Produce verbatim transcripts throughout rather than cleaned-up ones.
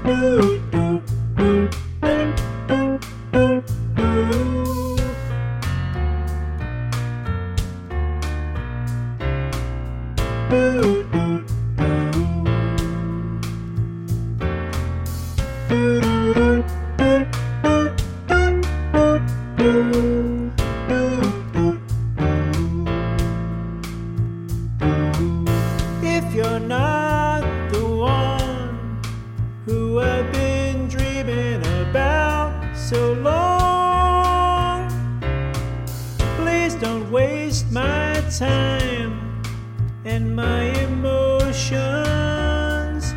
If you're not the one who I've been dreaming about so long, please don't waste my time and my emotions.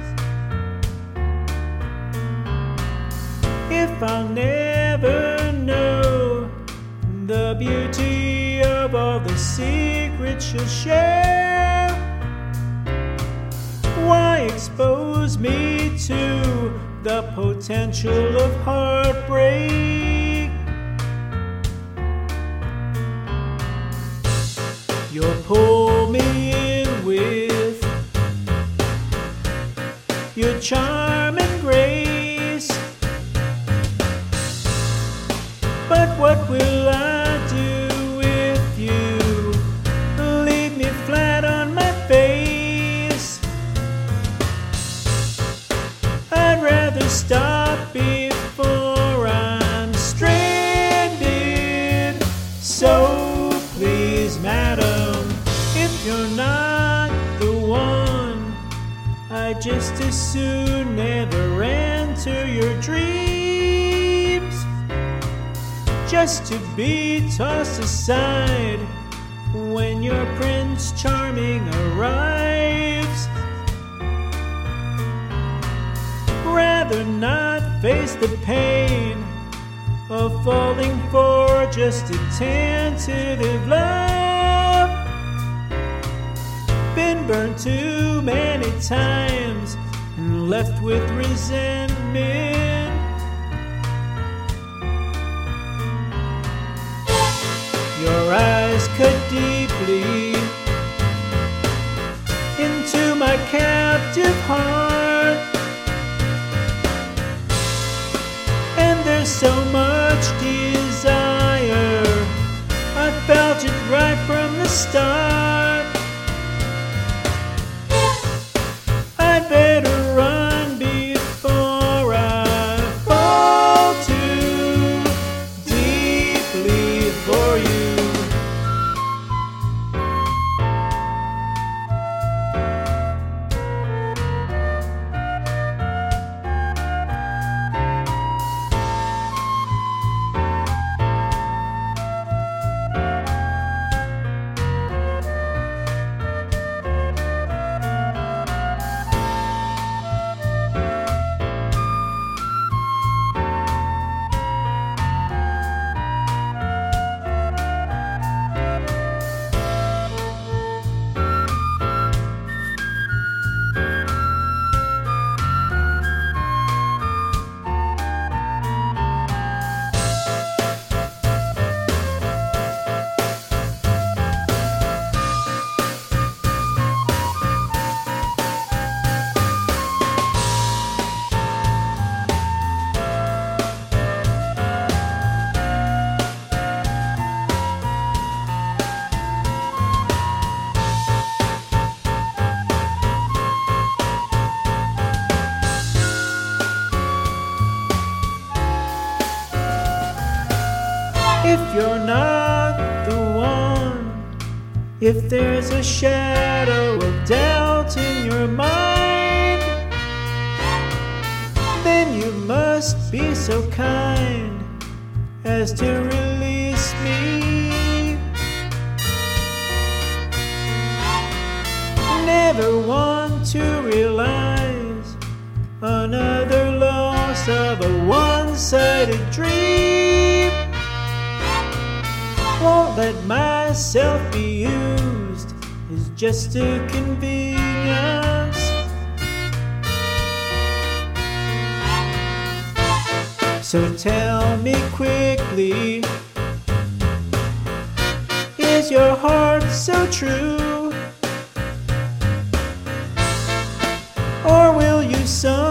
If I'll never know the beauty of all the secrets you'll share, why expose me to the potential of heartbreak? You'll pull me in with your charm and grace, but what will I do with you? Leave me flat on my face. I'd rather stop before I'm stranded. So please, madam, if you're not the one, I'd just as soon never enter your dreams, just to be tossed aside when your Prince Charming arrives. Rather not face the pain of falling for just a tentative love. Been burned too many times and left with resentment. Your eyes cut deeply into my captive heart, and there's so much desire. I felt it right from the start. I'd better run before I fall too deeply for you. If you're not the one, if there's a shadow of doubt in your mind, then you must be so kind as to release me. Never want to realize another loss of a one-sided dream. Won't let myself be used as just a convenience. So tell me quickly, is your heart so true? Or will you some